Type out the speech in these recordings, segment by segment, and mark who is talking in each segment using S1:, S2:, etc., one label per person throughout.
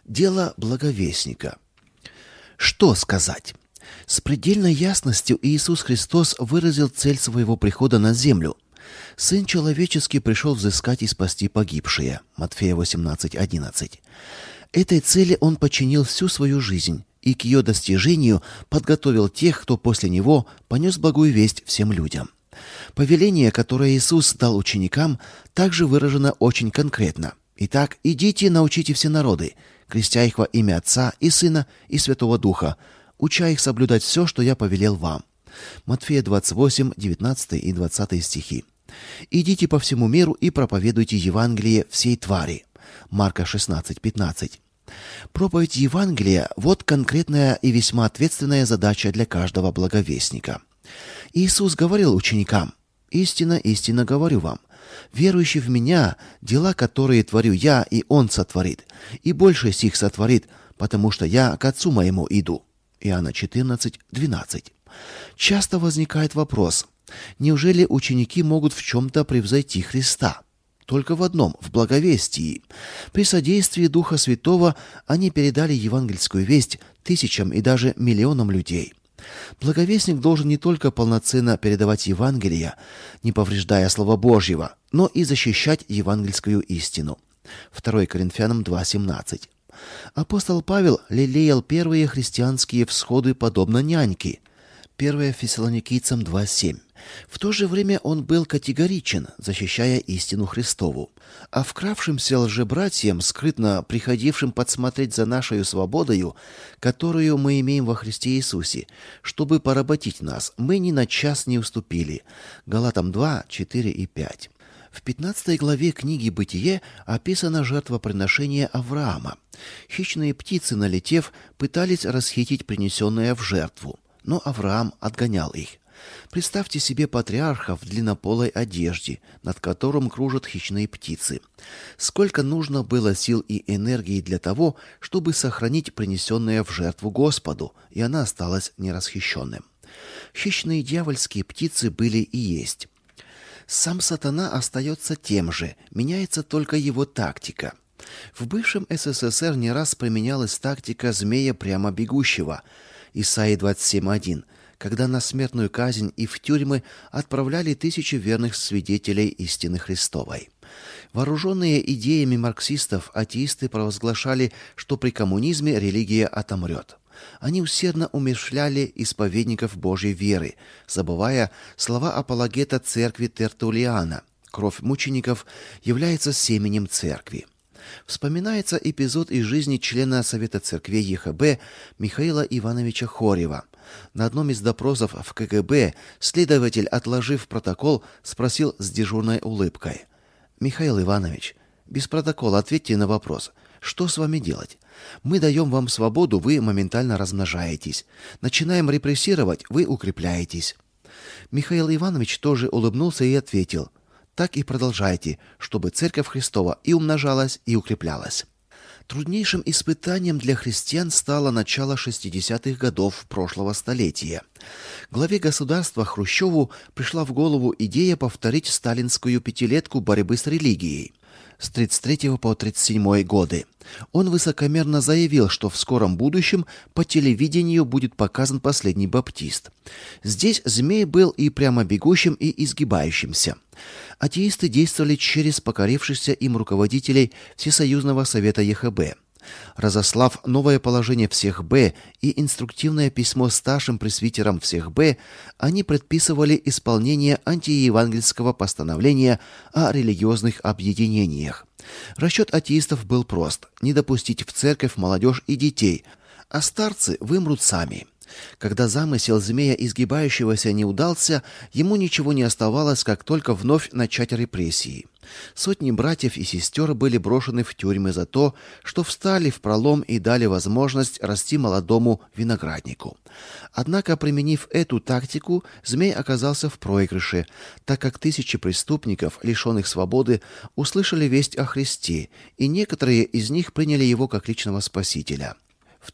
S1: Дело благовестника. Что сказать? С предельной ясностью Иисус Христос выразил цель своего прихода на землю. Сын человеческий пришел взыскать и спасти погибшие. Матфея 18:11. Этой цели он подчинил всю свою жизнь и к ее достижению подготовил тех, кто после него понес благую весть всем людям. Повеление, которое Иисус дал ученикам, также выражено очень конкретно. «Итак, идите, научите все народы, крестя их во имя Отца и Сына и Святого Духа, уча их соблюдать все, что я повелел вам». Матфея 28, 19 и 20 стихи. «Идите по всему миру и проповедуйте Евангелие всей твари». Марка 16, 15. Проповедь Евангелия – вот конкретная и весьма ответственная задача для каждого благовестника. Иисус говорил ученикам: «Истинно, истинно говорю вам, верующий в Меня, дела, которые творю Я, и Он сотворит, и больше сих сотворит, потому что Я к Отцу Моему иду». Иоанна 14, 12. Часто возникает вопрос: неужели ученики могут в чем-то превзойти Христа? Только в одном – в благовестии. При содействии Духа Святого они передали евангельскую весть тысячам и даже миллионам людей. Благовестник должен не только полноценно передавать Евангелие, не повреждая Слова Божьего, но и защищать евангельскую истину. 2 Коринфянам 2:17. Апостол Павел лелеял первые христианские всходы подобно няньке. 1 Фессалоникийцам 2:7. В то же время он был категоричен, защищая истину Христову. А вкравшимся лжебратьям, скрытно приходившим подсмотреть за нашей свободою, которую мы имеем во Христе Иисусе, чтобы поработить нас, мы ни на час не уступили. Галатам 2, 4 и 5. В 15 главе книги «Бытие» описано жертвоприношение Авраама. Хищные птицы, налетев, пытались расхитить принесенное в жертву, но Авраам отгонял их. Представьте себе патриарха в длиннополой одежде, над которым кружат хищные птицы. Сколько нужно было сил и энергии для того, чтобы сохранить принесенное в жертву Господу, и она осталась нерасхищенным. Хищные дьявольские птицы были и есть. Сам сатана остается тем же, меняется только его тактика. В бывшем СССР не раз применялась тактика змея прямо бегущего. Исайя 27:1. Когда на смертную казнь и в тюрьмы отправляли тысячи верных свидетелей истины Христовой. Вооруженные идеями марксистов, атеисты провозглашали, что при коммунизме религия отомрет. Они усердно умерщвляли исповедников Божьей веры, забывая слова апологета церкви Тертуллиана: «Кровь мучеников является семенем церкви». Вспоминается эпизод из жизни члена Совета церквей ЕХБ Михаила Ивановича Хорева. На одном из допросов в КГБ следователь, отложив протокол, спросил с дежурной улыбкой: «Михаил Иванович, без протокола ответьте на вопрос, что с вами делать? Мы даем вам свободу, вы моментально размножаетесь. Начинаем репрессировать, вы укрепляетесь». Михаил Иванович тоже улыбнулся и ответил: «Так и продолжайте, чтобы Церковь Христова и умножалась, и укреплялась». Труднейшим испытанием для христиан стало начало 60-х годов прошлого столетия. Главе государства Хрущеву пришла в голову идея повторить сталинскую пятилетку борьбы с религией с 1933 по 1937 годы. Он высокомерно заявил, что в скором будущем по телевидению будет показан последний баптист. Здесь змей был и прямо бегущим, и изгибающимся. Атеисты действовали через покорившихся им руководителей Всесоюзного совета ЕХБ. Разослав новое положение всех Б и инструктивное письмо старшим пресвитерам всех Б, они предписывали исполнение антиевангельского постановления о религиозных объединениях. Расчет атеистов был прост – не допустить в церковь молодежь и детей, а старцы вымрут сами. Когда замысел змея изгибающегося не удался, ему ничего не оставалось, как только вновь начать репрессии. Сотни братьев и сестер были брошены в тюрьмы за то, что встали в пролом и дали возможность расти молодому винограднику. Однако, применив эту тактику, змей оказался в проигрыше, так как тысячи преступников, лишенных свободы, услышали весть о Христе, и некоторые из них приняли его как личного спасителя. В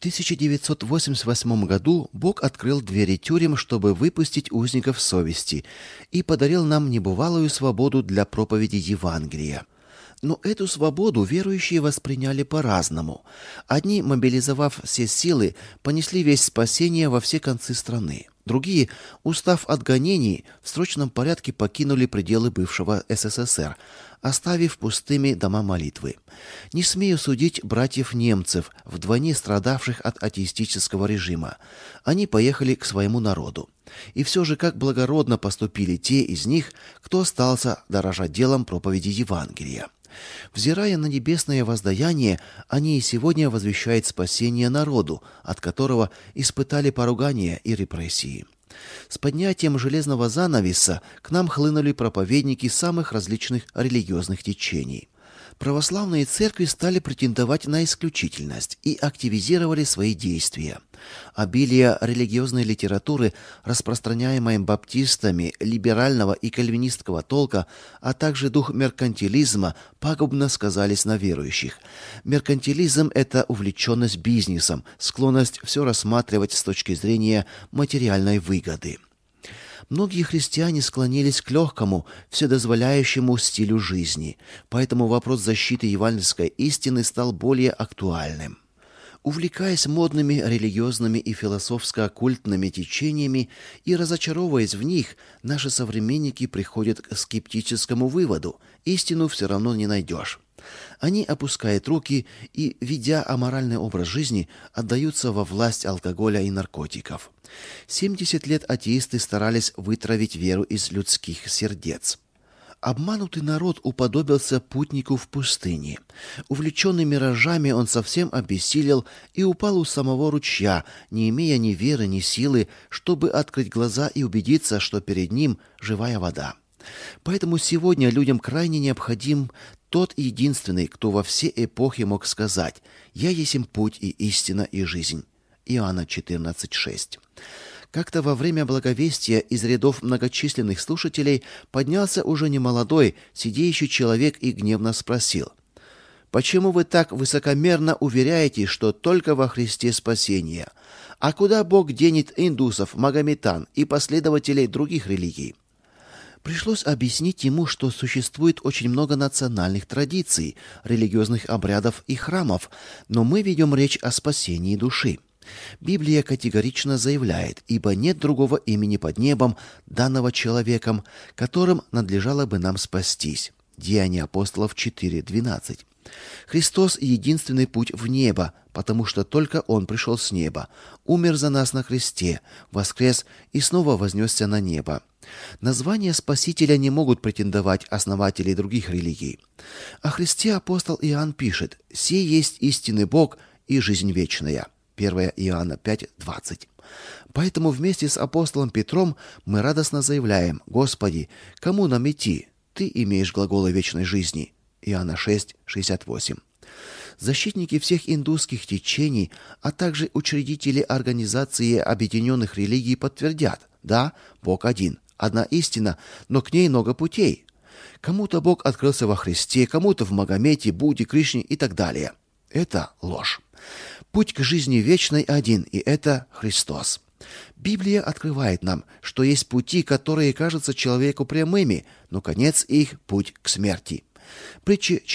S1: 1988 году Бог открыл двери тюрем, чтобы выпустить узников совести, и подарил нам небывалую свободу для проповеди Евангелия. Но эту свободу верующие восприняли по-разному. Одни, мобилизовав все силы, понесли весть спасения во все концы страны. Другие, устав от гонений, в срочном порядке покинули пределы бывшего СССР, оставив пустыми дома молитвы. Не смею судить братьев-немцев, вдвойне страдавших от атеистического режима. Они поехали к своему народу. И все же как благородно поступили те из них, кто остался дорожа делом проповеди Евангелия. Взирая на небесное воздаяние, они и сегодня возвещают спасение народу, от которого испытали поругания и репрессии. С поднятием железного занавеса к нам хлынули проповедники самых различных религиозных течений. Православные церкви стали претендовать на исключительность и активизировали свои действия. Обилие религиозной литературы, распространяемой баптистами либерального и кальвинистского толка, а также дух меркантилизма пагубно сказались на верующих. Меркантилизм – это увлеченность бизнесом, склонность все рассматривать с точки зрения материальной выгоды. Многие христиане склонились к легкому, вседозволяющему стилю жизни, поэтому вопрос защиты евангельской истины стал более актуальным. Увлекаясь модными религиозными и философско-оккультными течениями и разочаровываясь в них, наши современники приходят к скептическому выводу: истину все равно не найдешь. Они опускают руки и, ведя аморальный образ жизни, отдаются во власть алкоголя и наркотиков. 70 лет атеисты старались вытравить веру из людских сердец. Обманутый народ уподобился путнику в пустыне. Увлеченный миражами, он совсем обессилел и упал у самого ручья, не имея ни веры, ни силы, чтобы открыть глаза и убедиться, что перед ним живая вода. Поэтому сегодня людям крайне необходим тот единственный, кто во все эпохи мог сказать: «Я есмь путь и истина и жизнь». Иоанна 14:6. Как-то во время благовестия из рядов многочисленных слушателей поднялся уже немолодой, сидеющий человек и гневно спросил: «Почему вы так высокомерно уверяете, что только во Христе спасение? А куда Бог денет индусов, магометан и последователей других религий?» Пришлось объяснить ему, что существует очень много национальных традиций, религиозных обрядов и храмов, но мы ведем речь о спасении души. Библия категорично заявляет: «Ибо нет другого имени под небом, данного человеком, которым надлежало бы нам спастись». Деяния апостолов 4:12. Христос – единственный путь в небо, потому что только Он пришел с неба, умер за нас на кресте, воскрес и снова вознесся на небо. На звание Спасителя не могут претендовать основатели других религий. О Христе апостол Иоанн пишет: «Сей есть истинный Бог и жизнь вечная». 1 Иоанна 5:20. Поэтому вместе с апостолом Петром мы радостно заявляем: «Господи, кому нам идти? Ты имеешь глаголы вечной жизни». Иоанна 6:68. Защитники всех индусских течений, а также учредители Организации Объединенных Религий подтвердят: да, Бог один, одна истина, но к ней много путей. Кому-то Бог открылся во Христе, кому-то в Магомете, Будде, Кришне и так далее. Это ложь. Путь к жизни вечной один, и это Христос. Библия открывает нам, что есть пути, которые кажутся человеку прямыми, но конец их – путь к смерти. Притчи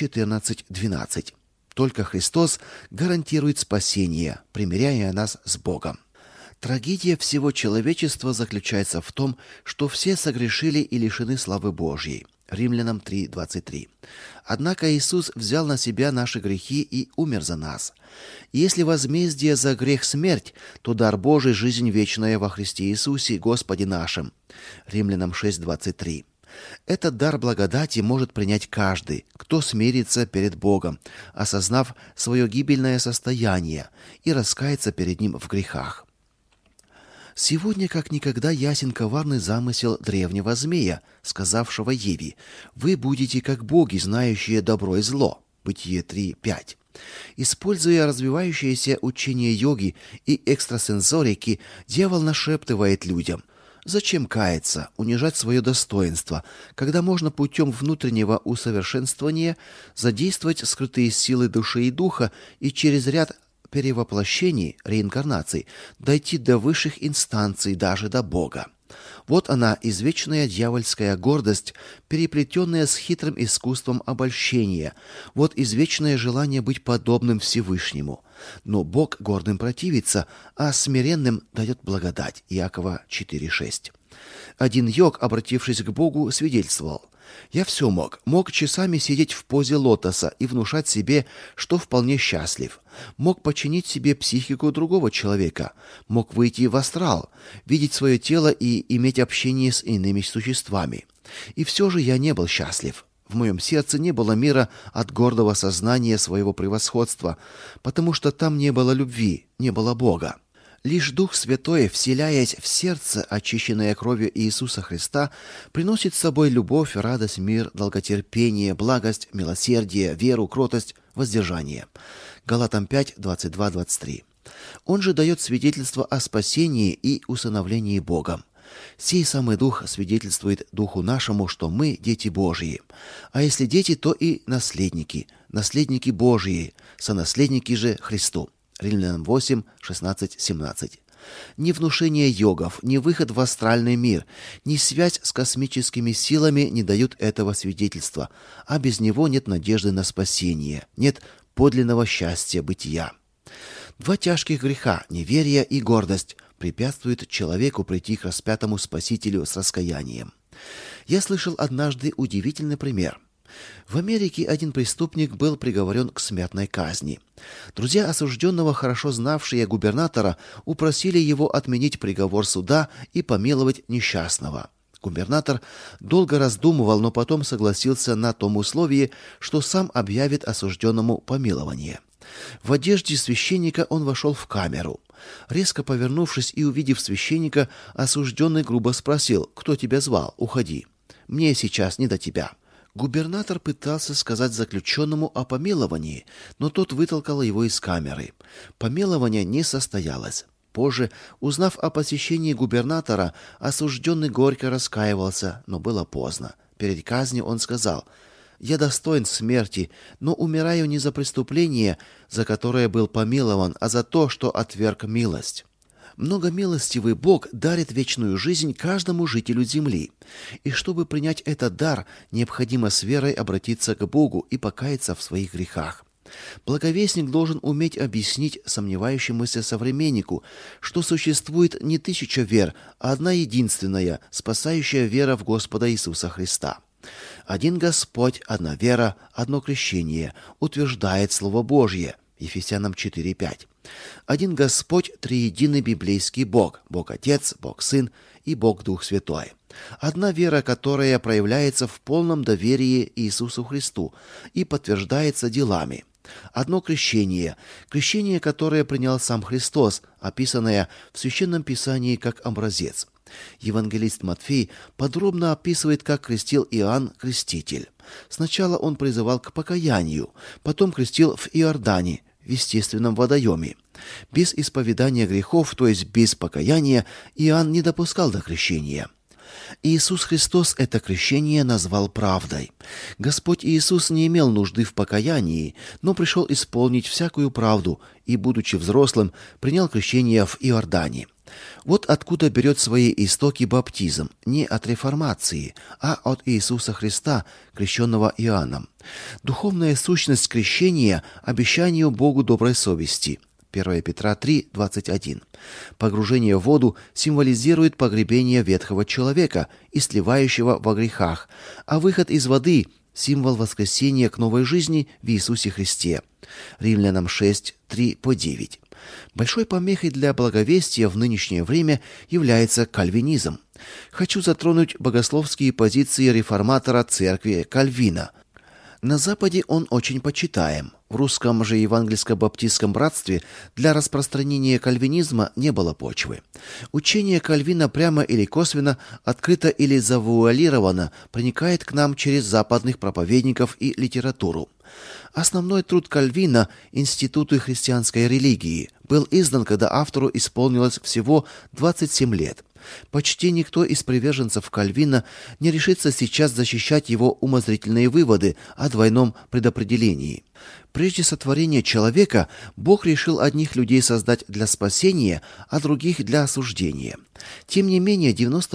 S1: 14:12. Только Христос гарантирует спасение, примиряя нас с Богом. Трагедия всего человечества заключается в том, что все согрешили и лишены славы Божьей. Римлянам 3:23. Однако Иисус взял на себя наши грехи и умер за нас. Если возмездие за грех смерть, то дар Божий – жизнь вечная во Христе Иисусе, Господе нашим. Римлянам 6:23. Этот дар благодати может принять каждый, кто смирится перед Богом, осознав свое гибельное состояние, и раскается перед Ним в грехах. Сегодня как никогда ясен коварный замысел древнего змея, сказавшего Еве: «Вы будете как боги, знающие добро и зло». Бытие 3:5. Используя развивающееся учение йоги и экстрасенсорики, дьявол нашептывает людям: зачем каяться, унижать свое достоинство, когда можно путем внутреннего усовершенствования задействовать скрытые силы души и духа и через ряд перевоплощений, реинкарнаций, дойти до высших инстанций, даже до Бога. Вот она, извечная дьявольская гордость, переплетенная с хитрым искусством обольщения. Вот извечное желание быть подобным Всевышнему. Но Бог гордым противится, а смиренным дает благодать. Иакова 4:6. Один йог, обратившись к Богу, свидетельствовал: «Я все мог часами сидеть в позе лотоса и внушать себе, что вполне счастлив, мог починить себе психику другого человека, мог выйти в астрал, видеть свое тело и иметь общение с иными существами. И все же я не был счастлив. В моем сердце не было мира от гордого сознания своего превосходства, потому что там не было любви, не было Бога. Лишь Дух Святой, вселяясь в сердце, очищенное кровью Иисуса Христа, приносит с собой любовь, радость, мир, долготерпение, благость, милосердие, веру, кротость, воздержание». Галатам 5:22-23. Он же дает свидетельство о спасении и усыновлении Богом. «Сей самый Дух свидетельствует Духу нашему, что мы дети Божии. А если дети, то и наследники, наследники Божии, сонаследники же Христу». Римлянам 8:16-17. Ни внушение йогов, ни выход в астральный мир, ни связь с космическими силами не дают этого свидетельства, а без него нет надежды на спасение, нет подлинного счастья бытия. Два тяжких греха, неверие и гордость, препятствуют человеку прийти к распятому Спасителю с раскаянием. Я слышал однажды удивительный пример. В Америке один преступник был приговорен к смертной казни. Друзья осужденного, хорошо знавшие губернатора, упросили его отменить приговор суда и помиловать несчастного. Губернатор долго раздумывал, но потом согласился на том условии, что сам объявит осужденному помилование. В одежде священника он вошел в камеру. Резко повернувшись и увидев священника, осужденный грубо спросил: «Кто тебя звал? Уходи. Мне сейчас не до тебя». Губернатор пытался сказать заключенному о помиловании, но тот вытолкал его из камеры. Помилование не состоялось. Позже, узнав о посещении губернатора, осужденный горько раскаивался, но было поздно. Перед казнью он сказал: «Я достоин смерти, но умираю не за преступление, за которое был помилован, а за то, что отверг милость». Многомилостивый Бог дарит вечную жизнь каждому жителю земли. И чтобы принять этот дар, необходимо с верой обратиться к Богу и покаяться в своих грехах. Благовестник должен уметь объяснить сомневающемуся современнику, что существует не 1000 вер, а одна единственная, спасающая вера в Господа Иисуса Христа. Один Господь, одна вера, одно крещение, утверждает Слово Божье. Ефесянам 4:5. Один Господь, триединый библейский Бог, Бог Отец, Бог Сын и Бог Дух Святой. Одна вера, которая проявляется в полном доверии Иисусу Христу и подтверждается делами. Одно крещение, крещение, которое принял сам Христос, описанное в Священном Писании как образец. Евангелист Матфей подробно описывает, как крестил Иоанн Креститель. Сначала он призывал к покаянию, потом крестил в Иордане, в естественном водоеме. Без исповедания грехов, то есть без покаяния, Иоанн не допускал до крещения. Иисус Христос это крещение назвал правдой. Господь Иисус не имел нужды в покаянии, но пришел исполнить всякую правду и, будучи взрослым, принял крещение в Иордане. Вот откуда берет свои истоки баптизм, не от реформации, а от Иисуса Христа, крещенного Иоанном. Духовная сущность крещения – обещанию Богу доброй совести. 1 Петра 3:21. Погружение в воду символизирует погребение ветхого человека и сливающего во грехах, а выход из воды – символ воскресения к новой жизни в Иисусе Христе. Римлянам 6:3-9. Большой помехой для благовестия в нынешнее время является кальвинизм. Хочу затронуть богословские позиции реформатора церкви Кальвина. На Западе он очень почитаем. В русском же евангельско-баптистском братстве для распространения кальвинизма не было почвы. Учение Кальвина прямо или косвенно, открыто или завуалировано проникает к нам через западных проповедников и литературу. Основной труд Кальвина «Институты христианской религии» был издан, когда автору исполнилось всего 27 лет. Почти никто из приверженцев Кальвина не решится сейчас защищать его умозрительные выводы о двойном предопределении. Прежде сотворения человека Бог решил одних людей создать для спасения, а других для осуждения. Тем не менее,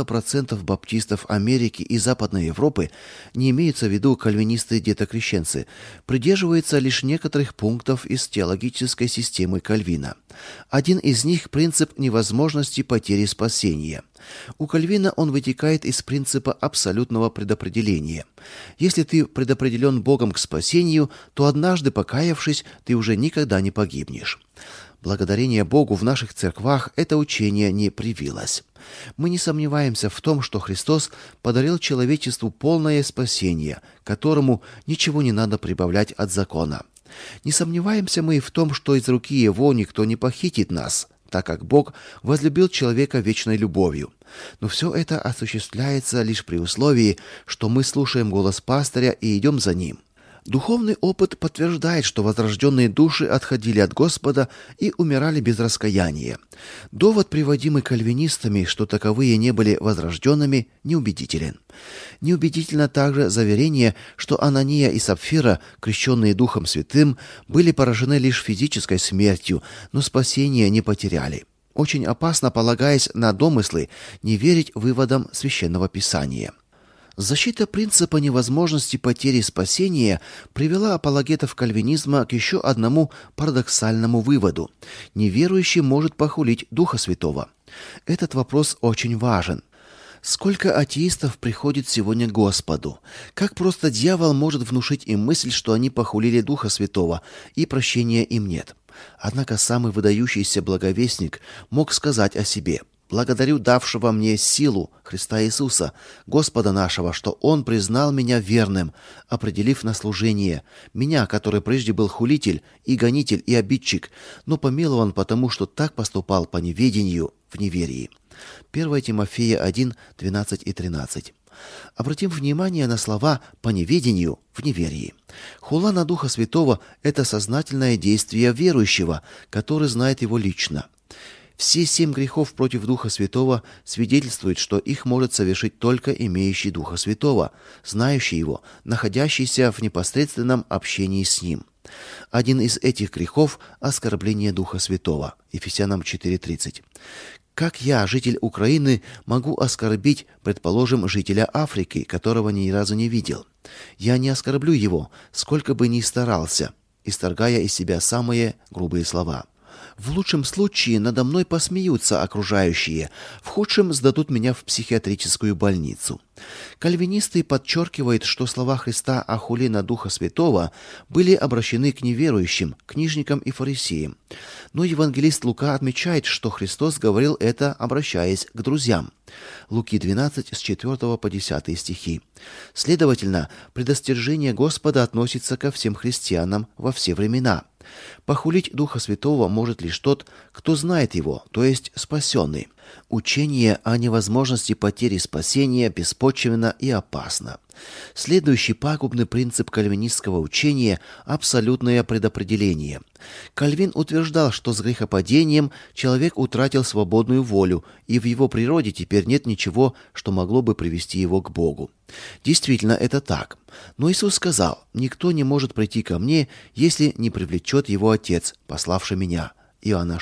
S1: 90% баптистов Америки и Западной Европы, не имеются в виду кальвинисты-детокрещенцы, придерживаются лишь некоторых пунктов из теологической системы Кальвина. Один из них – принцип невозможности потери спасения. У Кальвина он вытекает из принципа абсолютного предопределения. Если ты предопределен Богом к спасению, то однажды покаявшись, ты уже никогда не погибнешь. Благодарение Богу в наших церквах это учение не привилось. Мы не сомневаемся в том, что Христос подарил человечеству полное спасение, которому ничего не надо прибавлять от закона. Не сомневаемся мы и в том, что из руки Его никто не похитит нас, так как Бог возлюбил человека вечной любовью. Но все это осуществляется лишь при условии, что мы слушаем голос пастыря и идем за ним. Духовный опыт подтверждает, что возрожденные души отходили от Господа и умирали без раскаяния. Довод, приводимый кальвинистами, что таковые не были возрожденными, неубедителен. Неубедительно также заверение, что Анания и Сапфира, крещенные Духом Святым, были поражены лишь физической смертью, но спасения не потеряли. Очень опасно, полагаясь на домыслы, не верить выводам Священного Писания. Защита принципа невозможности потери спасения привела апологетов кальвинизма к еще одному парадоксальному выводу. Неверующий может похулить Духа Святого. Этот вопрос очень важен. Сколько атеистов приходит сегодня к Господу? Как просто дьявол может внушить им мысль, что они похулили Духа Святого, и прощения им нет? Однако самый выдающийся благовестник мог сказать о себе: «Благодарю давшего мне силу Христа Иисуса, Господа нашего, что Он признал меня верным, определив на служение, меня, который прежде был хулитель и гонитель и обидчик, но помилован потому, что так поступал по неведению в неверии». 1 Тимофея 1, 12 и 13. Обратим внимание на слова «по неведению» в неверии. Хула на Духа Святого – это сознательное действие верующего, который знает его лично. Все 7 грехов против Духа Святого свидетельствуют, что их может совершить только имеющий Духа Святого, знающий Его, находящийся в непосредственном общении с Ним. Один из этих грехов – оскорбление Духа Святого. Ефесянам 4:30. Как я, житель Украины, могу оскорбить, предположим, жителя Африки, которого ни разу не видел? Я не оскорблю его, сколько бы ни старался, исторгая из себя самые грубые слова. В лучшем случае надо мной посмеются окружающие, в худшем сдадут меня в психиатрическую больницу. Кальвинисты подчеркивают, что слова Христа о хуле на Духа Святого были обращены к неверующим, книжникам и фарисеям. Но евангелист Лука отмечает, что Христос говорил это, обращаясь к друзьям. Луки 12, с 4 по 10 стихи. Следовательно, предостережение Господа относится ко всем христианам во все времена. Похулить Духа Святого может лишь тот, кто знает Его, то есть спасенный. Учение о невозможности потери спасения беспочвенно и опасно. Следующий пагубный принцип кальвинистского учения – абсолютное предопределение. Кальвин утверждал, что с грехопадением человек утратил свободную волю, и в его природе теперь нет ничего, что могло бы привести его к Богу. Действительно, это так. Но Иисус сказал: «Никто не может прийти ко мне, если не привлечет его Отец, пославший меня». Иоанна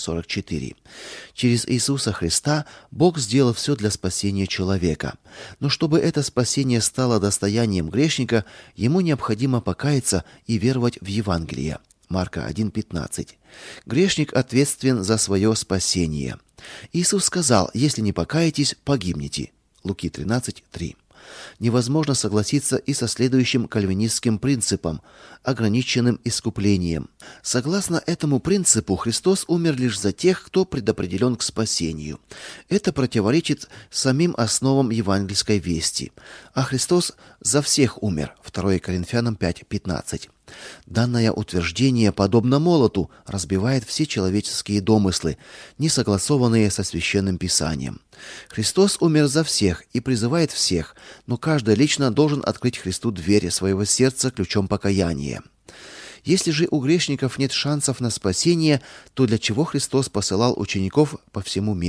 S1: 6:44. Через Иисуса Христа Бог сделал все для спасения человека. Но чтобы это спасение стало достоянием грешника, ему необходимо покаяться и веровать в Евангелие. Марка 1:15. Грешник ответственен за свое спасение. Иисус сказал: «Если не покаетесь, погибнете». Луки 13:3. Невозможно согласиться и со следующим кальвинистским принципом – ограниченным искуплением. Согласно этому принципу, Христос умер лишь за тех, кто предопределен к спасению. Это противоречит самим основам евангельской вести. А Христос за всех умер. 2 Коринфянам 5:15. Данное утверждение, подобно молоту, разбивает все человеческие домыслы, не согласованные со Священным Писанием. Христос умер за всех и призывает всех, но каждый лично должен открыть Христу двери своего сердца ключом покаяния. Если же у грешников нет шансов на спасение, то для чего Христос посылал учеников по всему миру?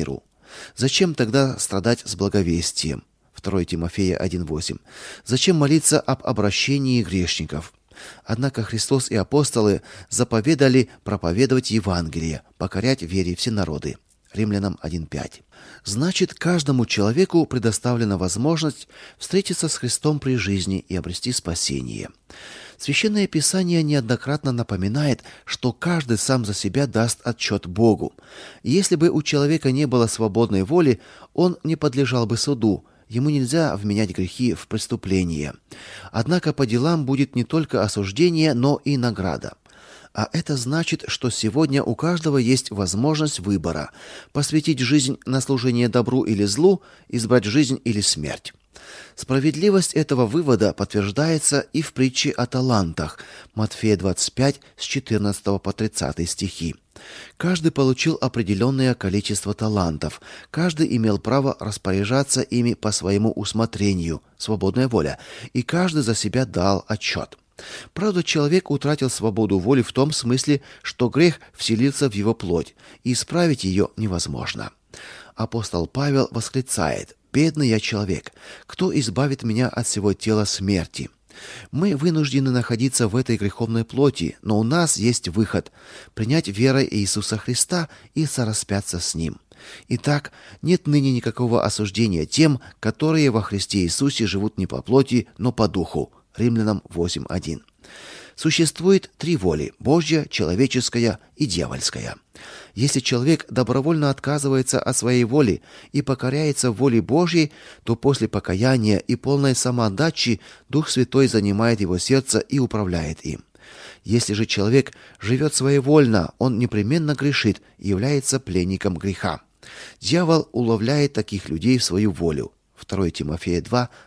S1: Зачем тогда страдать с благовестием? 2 Тимофея 1:8. Зачем молиться об обращении грешников? Однако Христос и апостолы заповедали проповедовать Евангелие, покорять вере все народы. Римлянам 1:5. Значит, каждому человеку предоставлена возможность встретиться с Христом при жизни и обрести спасение. Священное Писание неоднократно напоминает, что каждый сам за себя даст отчет Богу. Если бы у человека не было свободной воли, он не подлежал бы суду. Ему нельзя вменять грехи в преступление. Однако по делам будет не только осуждение, но и награда. А это значит, что сегодня у каждого есть возможность выбора: посвятить жизнь на служение добру или злу, избрать жизнь или смерть. Справедливость этого вывода подтверждается и в притче о талантах, Матфея 25, с 14 по 30 стихи. Каждый получил определенное количество талантов, каждый имел право распоряжаться ими по своему усмотрению, свободная воля, и каждый за себя дал отчет. Правда, человек утратил свободу воли в том смысле, что грех вселился в его плоть, и исправить ее невозможно. Апостол Павел восклицает: «Бедный я человек! Кто избавит меня от всего тела смерти?» Мы вынуждены находиться в этой греховной плоти, но у нас есть выход – принять верой Иисуса Христа и сораспяться с Ним. Итак, нет ныне никакого осуждения тем, которые во Христе Иисусе живут не по плоти, но по духу. Римлянам 8:1. Существует три воли – Божья, человеческая и дьявольская. Если человек добровольно отказывается от своей воли и покоряется воле Божьей, то после покаяния и полной самоотдачи Дух Святой занимает его сердце и управляет им. Если же человек живет своевольно, он непременно грешит и является пленником греха. Дьявол уловляет таких людей в свою волю. 2 Тимофея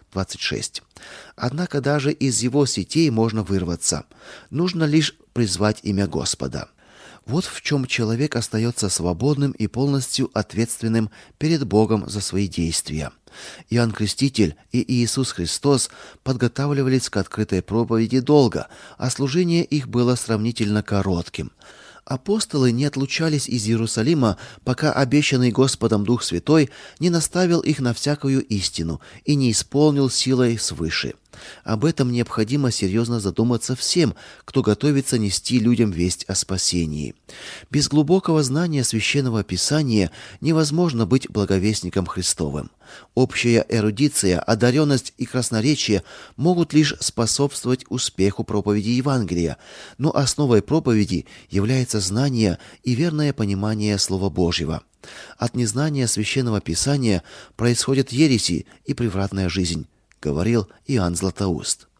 S1: 2:26. Однако даже из его сетей можно вырваться. Нужно лишь призвать имя Господа. Вот в чем человек остается свободным и полностью ответственным перед Богом за свои действия. Иоанн Креститель и Иисус Христос подготавливались к открытой проповеди долго, а служение их было сравнительно коротким. Апостолы не отлучались из Иерусалима, пока обещанный Господом Дух Святой не наставил их на всякую истину и не исполнил силой свыше. Об этом необходимо серьезно задуматься всем, кто готовится нести людям весть о спасении. Без глубокого знания Священного Писания невозможно быть благовестником Христовым. Общая эрудиция, одаренность и красноречие могут лишь способствовать успеху проповеди Евангелия, но основой проповеди является знание и верное понимание Слова Божьего. От незнания Священного Писания происходят ереси и превратная жизнь, говорил Иоанн Златоуст.